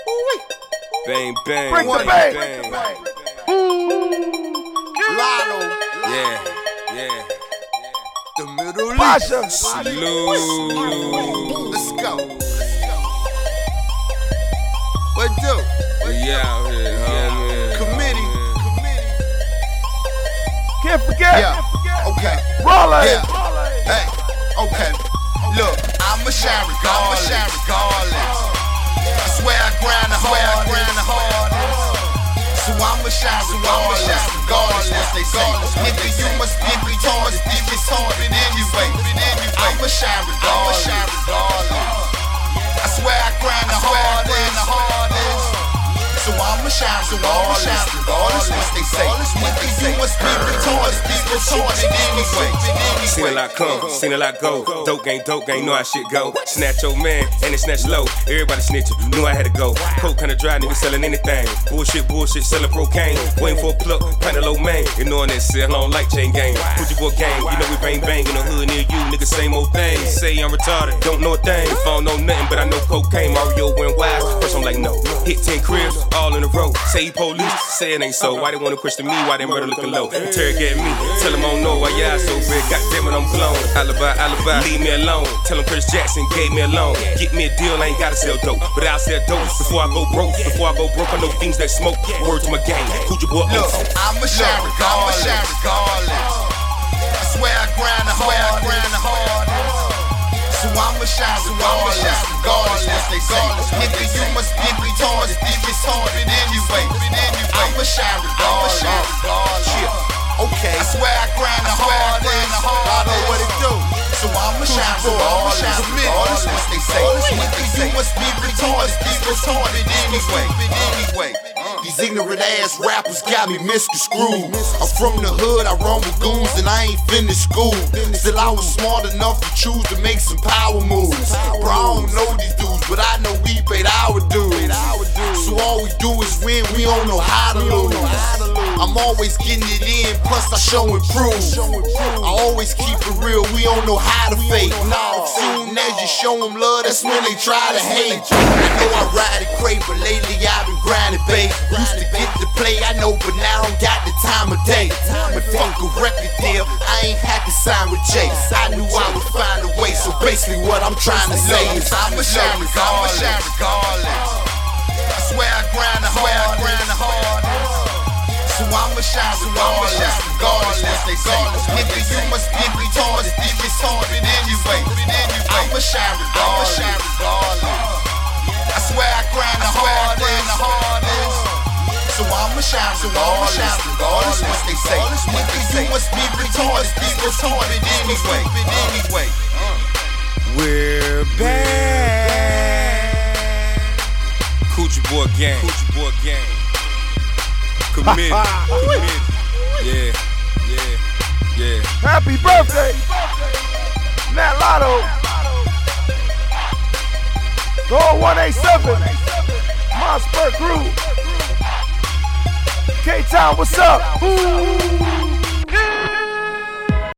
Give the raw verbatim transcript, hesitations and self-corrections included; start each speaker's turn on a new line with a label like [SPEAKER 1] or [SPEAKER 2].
[SPEAKER 1] Bang, bang,
[SPEAKER 2] Break the
[SPEAKER 1] bang,
[SPEAKER 2] bang.
[SPEAKER 1] bang.
[SPEAKER 2] Lotto.
[SPEAKER 1] Yeah, yeah.
[SPEAKER 2] The Middle
[SPEAKER 3] Pasha.
[SPEAKER 2] East.
[SPEAKER 1] Salute.
[SPEAKER 2] Let's go. What do?
[SPEAKER 1] We out here, homie.
[SPEAKER 2] Committee.
[SPEAKER 3] Can't forget.
[SPEAKER 2] Yeah. Okay.
[SPEAKER 3] Rollin'.
[SPEAKER 2] Yeah. Hey. Okay. Look, I'ma shine regardless. I'ma shine regardless. I swear I grind the hard. I grind the hardest. So I'ma shine regardless. Regardless, they say. Nigga, you must be retarded. This is hard anyway. I'ma shine regardless. I swear I grind the hard. the hardest. So I'ma shine, so I'ma shine regardless what they say. Nigga, you must be retarded. Be retarded anyway.
[SPEAKER 1] Seen a lot come, seen a lot go. Dope gang, dope gang, know how shit go. Snatch old man, and it snatch low. Everybody snitching, knew I had to go. Coke kinda dry, nigga selling anything. Bullshit, bullshit, selling cocaine. Waiting for a plug, pint of low man. Ignoring that sell on like chain gang. Put your boy gang, you know we bang bang in the hood near you. Nigga, same old thing. Say I'm retarded, don't know a thing. If I don't know nothing, but I know cocaine. Mario went wild. First I'm like, no. Hit ten cribs, all in a row. Say he police, say it ain't so. Why they wanna question me? Why they murder looking low? Interrogate me, tell them I don't know why y'all so red. Goddamn it, I'm blown. Alibi, alibi, leave me alone. Tell them Chris Jackson gave me a loan. Get me a deal, I ain't gotta sell dope, but I'll sell dope before I go broke. Before I go broke, I know things that smoke. Word to my gang, who'd you boy?
[SPEAKER 2] Look, I'ma shine regardless. I'ma shine regardless. I swear I grind the hard. I grind the hardest. So I'ma shine, so I'ma shine regardless. They say, nigga, you must be retarded. This is hard anyway. I'ma shine regardless. Yeah. Okay. I swear I grind the hard. I know what it do. So I'ma shine, so I'ma shine regardless what they say. Nigga, you must be retarded. This is retarded anyway. Anyway. These ignorant ass rappers got me misconstrued. I'm from the hood, I run with goons, and I ain't finished school. Still, I was smart enough to choose to make some power moves. Bro, I don't know these dudes, but I know we paid our dues. So all we do is win, we don't know how to lose. I'm always getting it in, plus I show and prove. I always keep it real, we don't know how to fake. Soon as you show them love, that's when they try to hate. I know I ride it great, but lately I've been grinding, babe. Used to get to play, I know, but now I don't got the time of day. But fuck a record deal, I ain't had to sign with Jay. I knew I would find a way, so basically what I'm trying to say is I'ma shine regardless. I swear I grind the hard. I grind the hardest. So I'ma shine, so I'ma shine regardless. They say, nigga, you must be retarded. This is hard anyway. I'ma shine regardless. I swear I grind the hard. the hardest. So I'ma shine, so I'ma shine regardless what they say. Nigga, you must be retarded. This is retarded anyway. Anyway.
[SPEAKER 1] We're back. Coochie boy gang. Coochie boy gang. Committed. Committed. Yeah, yeah, yeah.
[SPEAKER 3] Happy birthday, Nat Lotto. Go one eight seven. Mossberg Crew. K-Town, what's up? Ooh.